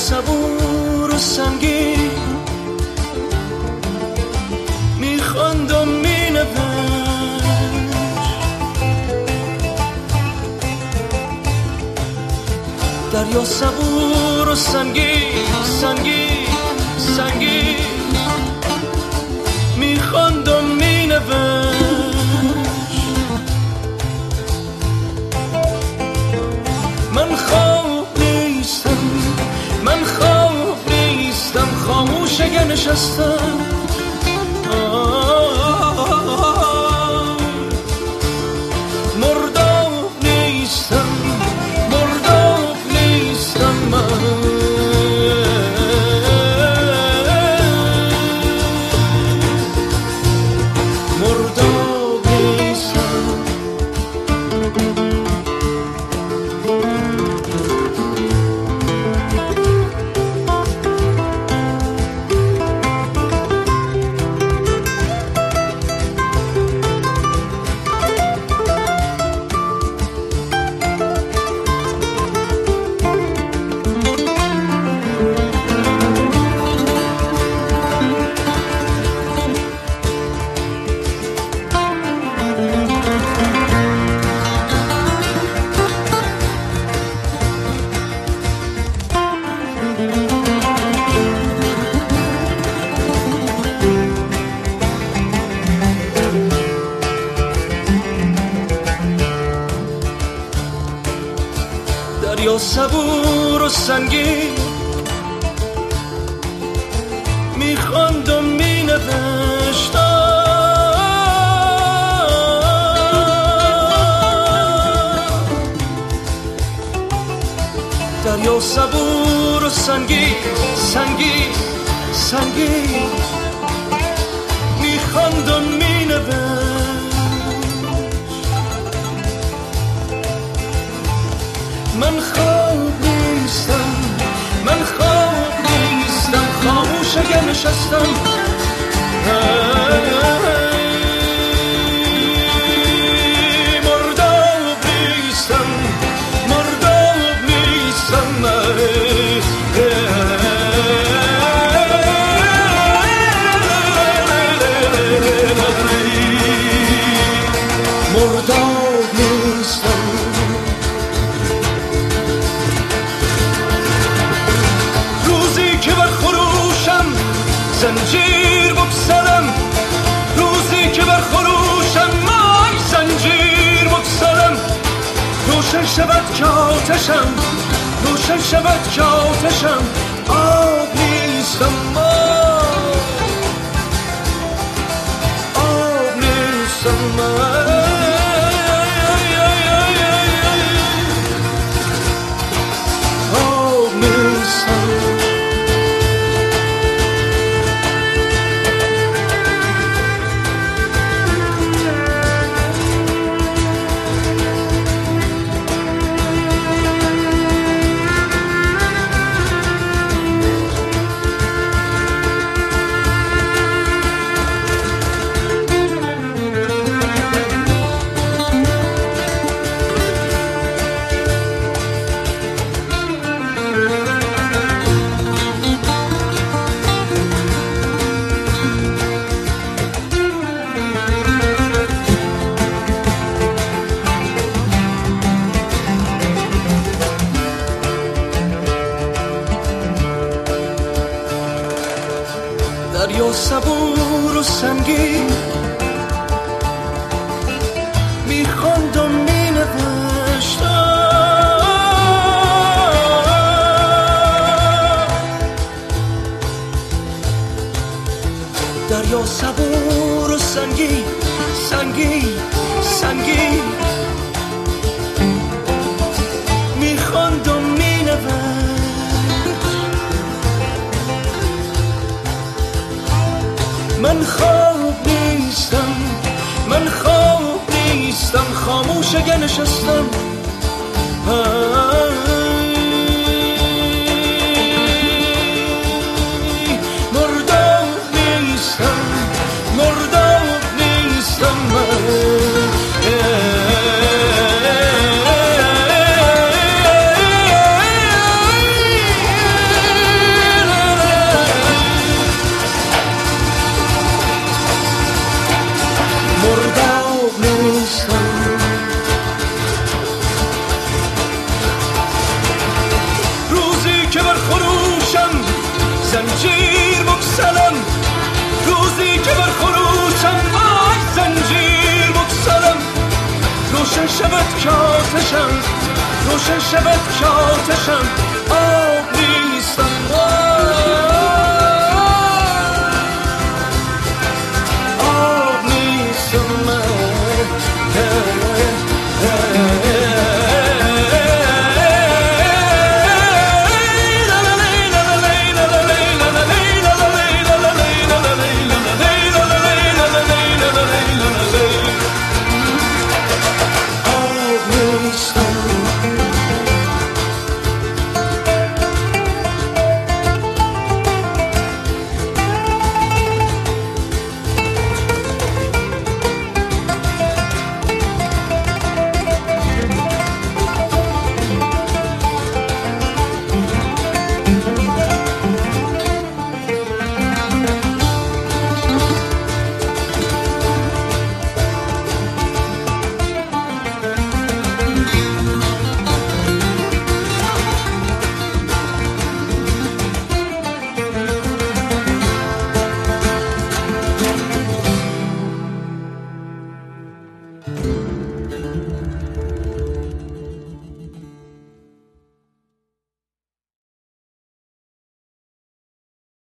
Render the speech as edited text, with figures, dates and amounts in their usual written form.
صبور و سنگین میخواند و مینوشت، دریا صبور و سنگین سنگین سنگین میخواند و مینوشت. من خواب نیستم، من خواب نیستم، خاموش اگه نشستم. مرداب نیستم، مرداب نیستم من. مرداب نیستم. دریا صبور و سنگین میخواند و مینوشت. دریا صبور و سنگین سنگین سنگین میخواند و مینوشت. من خواب نیستم، من خواب نیستم، خاموش اگه نشستم. مرداب نیستم، مرداب نیستم مرداب نیستم. زنجیر بکسلم، روزی که بر خروشم مای زنجیر بکسلم. روشن شود که آتشم، روشن شود که آتشم. آب نیستم، آب نیستم. آب نیستم. دریا صبور و سنگین میخواند و مینوشت. دریا صبور و سنگین سنگین سنگین میخواند و مینوشت. من خواب نیستم، من خواب نیستم، خاموش اگه نشستم. مرداب نیستم، مرداب نیستم من. زنجیر بکسلم روزی که بر خروشم وای زنجیر بکسلم روشن شود که آتشم روشن شود که آتشم آب نیستم آب نیستم من